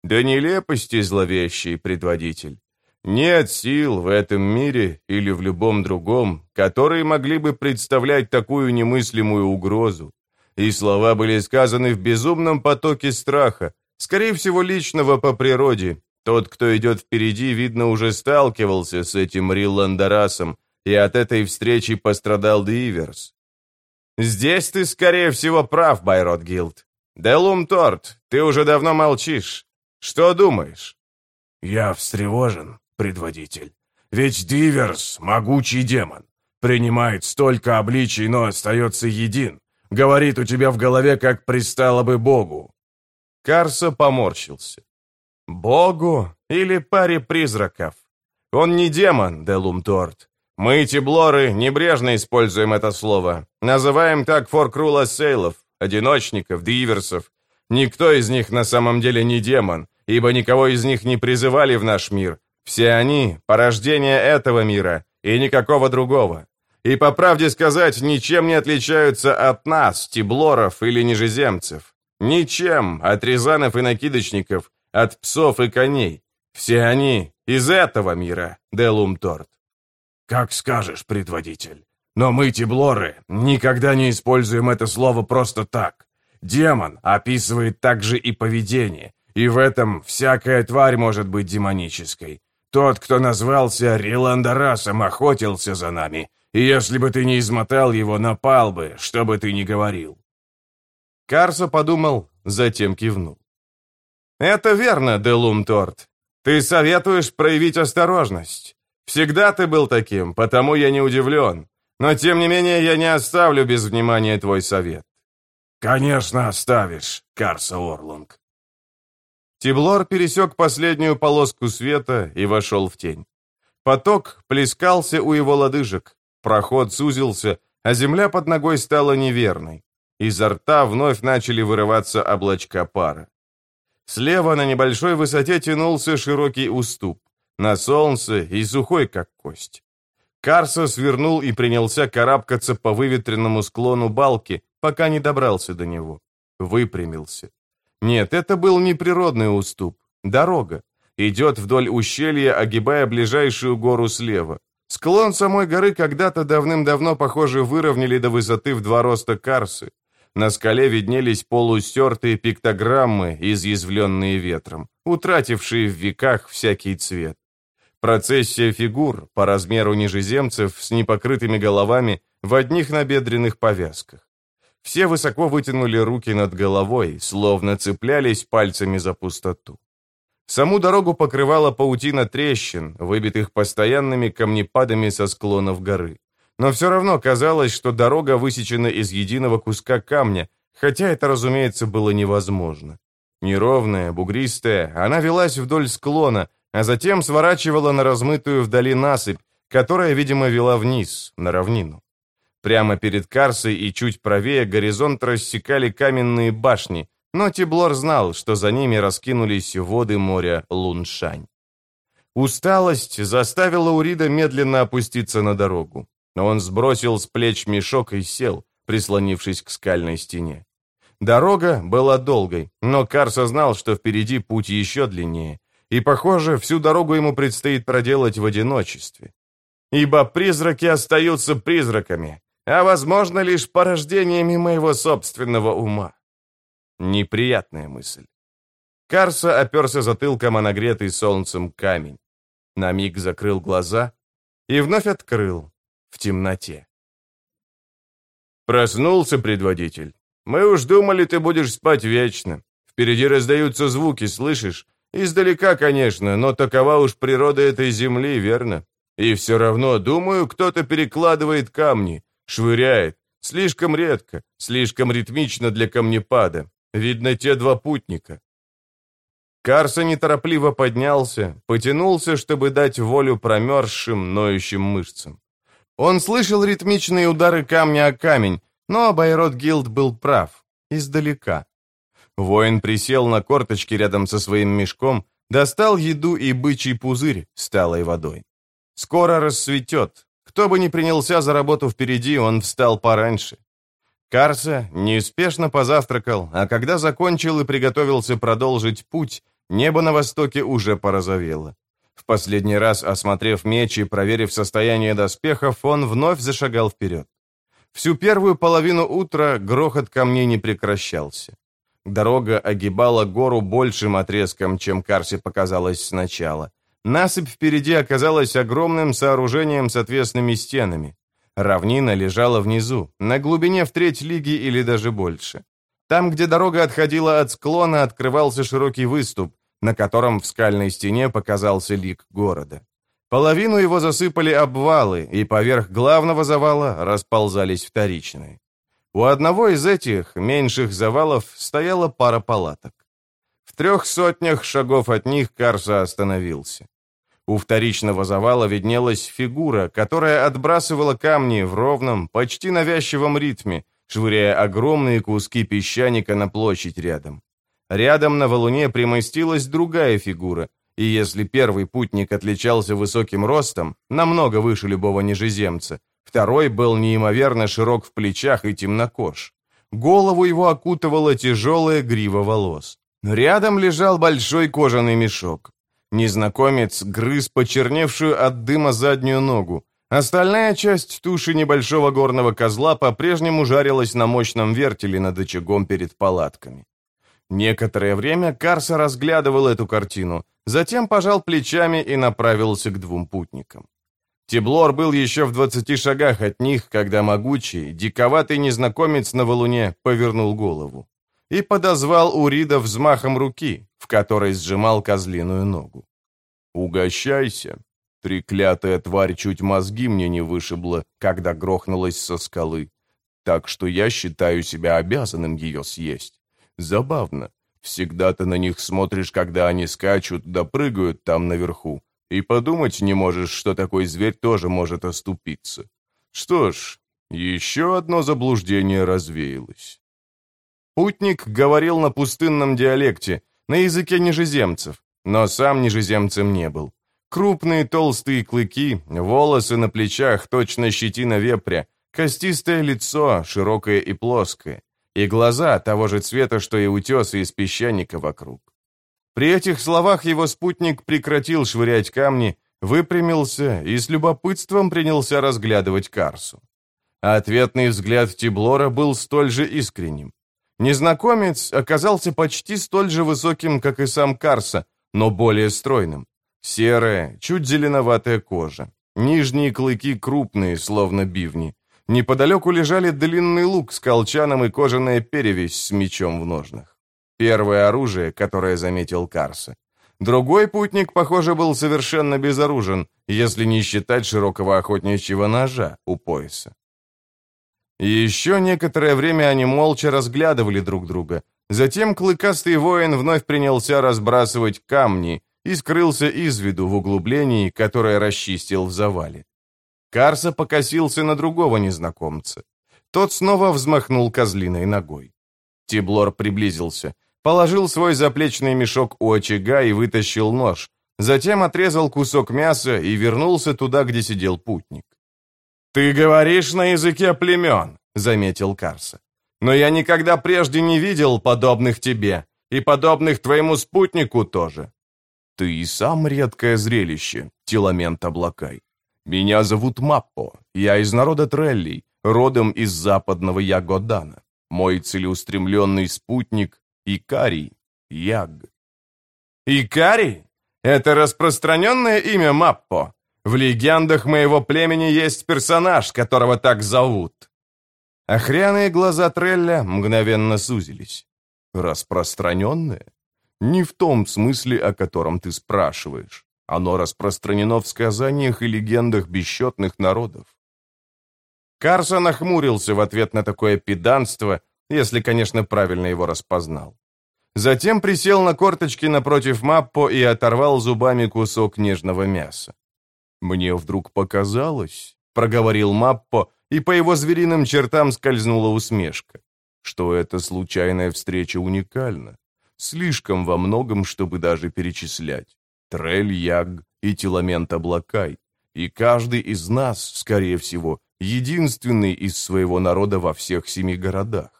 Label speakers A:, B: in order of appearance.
A: до нелепости зловещий предводитель. Нет сил в этом мире или в любом другом, которые могли бы представлять такую немыслимую угрозу. И слова были сказаны в безумном потоке страха, скорее всего, личного по природе. Тот, кто идет впереди, видно, уже сталкивался с этим Рилландарасом, и от этой встречи пострадал Диверс. Здесь ты, скорее всего, прав, Байрот Гилд. Делум Торт, ты уже давно молчишь. Что думаешь?
B: Я встревожен, предводитель. Ведь Диверс — могучий демон. Принимает столько обличий, но остается един. Говорит у тебя в голове, как пристало бы Богу.
A: Карса поморщился. Богу или паре призраков? Он не демон, Делум Торт. Мы, тиблоры, небрежно используем это слово. Называем так форкрула сейлов, одиночников, диверсов. Никто из них на самом деле не демон, ибо никого из них не призывали в наш мир. Все они — порождение этого мира, и никакого другого. И, по правде сказать, ничем не отличаются от нас, тиблоров или нижеземцев. Ничем от рязанов и накидочников, от псов и коней. Все они из этого мира, Делум Торт.
B: Как скажешь, предводитель. Но мы, тиблоры, никогда не используем это слово просто так. Демон описывает также и поведение, и в этом всякая тварь может быть демонической. Тот, кто назвался Рилландарасом, охотился за нами, и если бы ты не измотал его, напал бы, что бы ты ни говорил.
A: Карса подумал, затем кивнул. «Это верно, Делум Торт. Ты советуешь проявить осторожность. Всегда ты был таким, потому я не удивлен. Но, тем не менее, я не оставлю без внимания твой совет».
B: «Конечно оставишь, Карса Орлунг».
A: Тиблор пересек последнюю полоску света и вошел в тень. Поток плескался у его лодыжек, проход сузился, а земля под ногой стала неверной. Изо рта вновь начали вырываться облачка пара. Слева на небольшой высоте тянулся широкий уступ, на солнце и сухой, как кость. Карса свернул и принялся карабкаться по выветренному склону балки, пока не добрался до него. Выпрямился. Нет, это был не природный уступ. Дорога. Идет вдоль ущелья, огибая ближайшую гору слева. Склон самой горы когда-то давным-давно, похоже, выровняли до высоты в 2 роста Карсы. На скале виднелись полустертые пиктограммы, изъязвленные ветром, утратившие в веках всякий цвет. Процессия фигур, по размеру нижеземцев, с непокрытыми головами, в одних набедренных повязках. Все высоко вытянули руки над головой, словно цеплялись пальцами за пустоту. Саму дорогу покрывала паутина трещин, выбитых постоянными камнепадами со склонов горы. Но все равно казалось, что дорога высечена из единого куска камня, хотя это, разумеется, было невозможно. Неровная, бугристая, она велась вдоль склона, а затем сворачивала на размытую вдали насыпь, которая, видимо, вела вниз, на равнину. Прямо перед Карсой и чуть правее горизонт рассекали каменные башни, но Тиблор знал, что за ними раскинулись воды моря Луншань. Усталость заставила Урида медленно опуститься на дорогу. Он сбросил с плеч мешок и сел, прислонившись к скальной стене. Дорога была долгой, но Карса знал, что впереди путь еще длиннее, и, похоже, всю дорогу ему предстоит проделать в одиночестве. Ибо призраки остаются призраками, а, возможно, лишь порождениями моего собственного ума. Неприятная мысль. Карса оперся затылком о нагретый солнцем камень. На миг закрыл глаза и вновь открыл в темноте. Проснулся предводитель. Мы уж думали, ты будешь спать вечно. Впереди раздаются звуки, слышишь? Издалека, конечно, но такова уж природа этой земли, верно? И все равно, думаю, кто-то перекладывает камни, швыряет. Слишком редко, слишком ритмично для камнепада. Видно, те 2 путника. Карса неторопливо поднялся, потянулся, чтобы дать волю промерзшим, ноющим мышцам. Он слышал ритмичные удары камня о камень, но Байрот Гилд был прав. Издалека. Воин присел на корточки рядом со своим мешком, достал еду и бычий пузырь с талой водой. Скоро рассветет. Кто бы ни принялся за работу впереди, он встал пораньше. Карса неспешно позавтракал, а когда закончил и приготовился продолжить путь, Небо на востоке уже порозовело. В последний раз, осмотрев меч и проверив состояние доспехов, он вновь зашагал вперед. Всю первую половину утра грохот камней не прекращался. Дорога огибала гору большим отрезком, чем Карсе показалось сначала. Насыпь впереди оказалась огромным сооружением с отвесными стенами. Равнина лежала внизу, на глубине в треть лиги или даже больше. Там, где дорога отходила от склона, открывался широкий выступ, на котором в скальной стене показался лик города. Половину его засыпали обвалы, и поверх главного завала расползались вторичные. У одного из этих, меньших завалов, стояла пара палаток. В 300 шагов от них Карса остановился. У вторичного завала виднелась фигура, которая отбрасывала камни в ровном, почти навязчивом ритме, швыряя огромные куски песчаника на площадь рядом. Рядом на валуне примостилась другая фигура, и если первый путник отличался высоким ростом, намного выше любого нижеземца, второй был неимоверно широк в плечах и темнокож. Голову его окутывала тяжелая грива волос. Рядом лежал большой кожаный мешок. Незнакомец грыз почерневшую от дыма заднюю ногу. Остальная часть туши небольшого горного козла по-прежнему жарилась на мощном вертеле над очагом перед палатками. Некоторое время Карса разглядывал эту картину, затем пожал плечами и направился к двум путникам. Тиблор был еще в 20 шагах от них, когда могучий, диковатый незнакомец на валуне повернул голову и подозвал Урида взмахом руки, в которой сжимал козлиную ногу. «Угощайся. Треклятая тварь чуть мозги мне не вышибла, когда грохнулась со скалы, так что я считаю себя обязанным ее съесть. Забавно. Всегда ты на них смотришь, когда они скачут да прыгают там наверху, и подумать не можешь, что такой зверь тоже может оступиться. Что ж, еще одно заблуждение развеялось». Путник говорил на пустынном диалекте, на языке нижеземцев, но сам нижеземцем не был. Крупные толстые клыки, волосы на плечах, точно щетина вепря, костистое лицо, широкое и плоское, и глаза того же цвета, что и утесы из песчаника вокруг. При этих словах его спутник прекратил швырять камни, выпрямился и с любопытством принялся разглядывать Карсу. Ответный взгляд Тиблора был столь же искренним. Незнакомец оказался почти столь же высоким, как и сам Карса, но более стройным. Серая, чуть зеленоватая кожа. Нижние клыки крупные, словно бивни. Неподалеку лежали длинный лук с колчаном и кожаная перевязь с мечом в ножнах. Первое оружие, которое заметил Карса. Другой путник, похоже, был совершенно безоружен, если не считать широкого охотничьего ножа у пояса. Еще некоторое время они молча разглядывали друг друга. Затем клыкастый воин вновь принялся разбрасывать камни и скрылся из виду в углублении, которое расчистил в завале. Карса покосился на другого незнакомца. Тот снова взмахнул козлиной ногой. Тиблор приблизился, положил свой заплечный мешок у очага и вытащил нож, затем отрезал кусок мяса и вернулся туда, где сидел путник. «Ты говоришь на языке племен», — заметил Карса. «Но я никогда прежде не видел подобных тебе, и подобных твоему спутнику тоже». «Ты и сам редкое зрелище, Тиламент Облакай. Меня зовут Маппо, я из народа Треллий, родом из западного Ягодана. Мой целеустремленный спутник — Икарий, Яг». «Икарий? Это распространенное имя Маппо? В легендах моего племени есть персонаж, которого так зовут». Охряные глаза Трелля мгновенно сузились. «Распространенное? Не в том смысле, о котором ты спрашиваешь. Оно распространено в сказаниях и легендах бесчетных народов». Карса нахмурился в ответ на такое педанство, если, конечно, правильно его распознал. Затем присел на корточки напротив Маппо и оторвал зубами кусок нежного мяса. «Мне вдруг показалось», — проговорил Маппо, и по его звериным чертам скользнула усмешка, что эта случайная встреча уникальна. Слишком во многом, чтобы даже перечислять. Трель, Яг и Тиламент Облакай. И каждый из нас, скорее всего, единственный из своего народа во всех 7 городах.